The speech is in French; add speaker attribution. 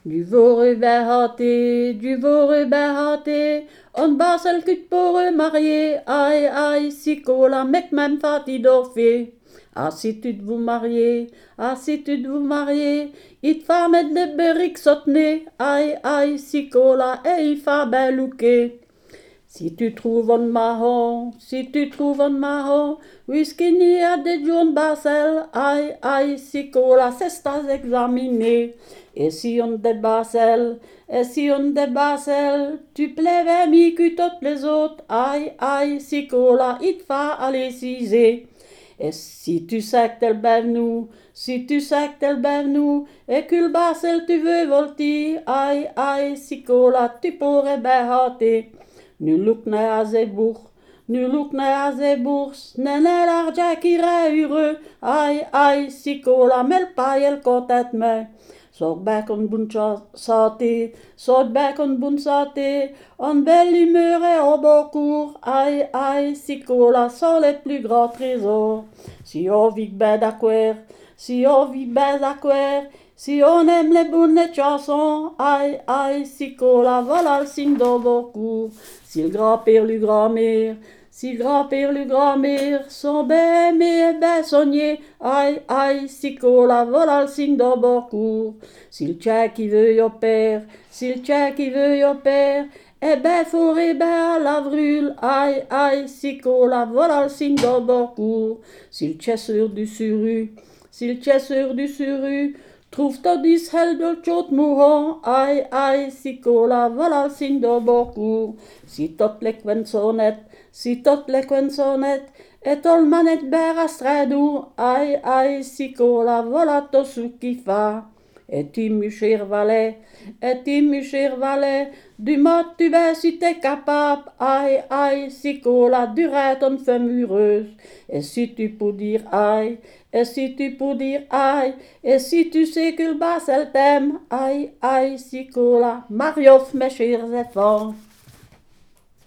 Speaker 1: Du vore behate, on basel kut pour marier, aïe, si cola, mec même fati d'orphée. Ah, si tu te vous marier, it fa met de berik sotne, aïe, si cola, et il fa belouke. Si tu trouves un marron, whisky ni a de John Basel, aïe, si cola, c'est stas examiné. Et si on de Basel, tu plairais mi que toutes les autres, aïe, si cola, il fa aller ciser. Et si tu sais que t'es le bevnou, et que le Basel tu veux voltir, aïe, si cola, tu pourrais behater. Nu look naar ze bourse, nene l'argent qui heureux, aïe, si cola, mel pas el cotet me. Sort back en bonne santé, en belle humeur et au beau cours, aïe, si cola, sont les plus grands trésors. Si on vit ben d'acquer, si on aime les bonnes chansons, aïe, si cola, voilà le signe de beaucoup. Si le grand-père, le grand-mère, sont ben aimés et ben soignés, aïe, si cola, voilà le signe de beaucoup. Si le tchèque qui veut yo père, eh ben forêt ben à la vrule, aïe, si cola, voilà le signe de beaucoup. Si le chasseur du suru, trouve ton dis hel de tchot mourant, aïe, si cola, voilà le signe de beaucoup. Si tot les coins sont nets, et tout le manette ber à stradou, aïe, si cola, voilà tout ce qui fa. Et tu mu cher valet, du mot tu vas si t'es capable, aïe, si cola, durer ton femme heureuse. Et si tu peux dire aïe, et si tu sais que le bas elle t'aime, aïe, si cola, Mariof, mes chers enfants.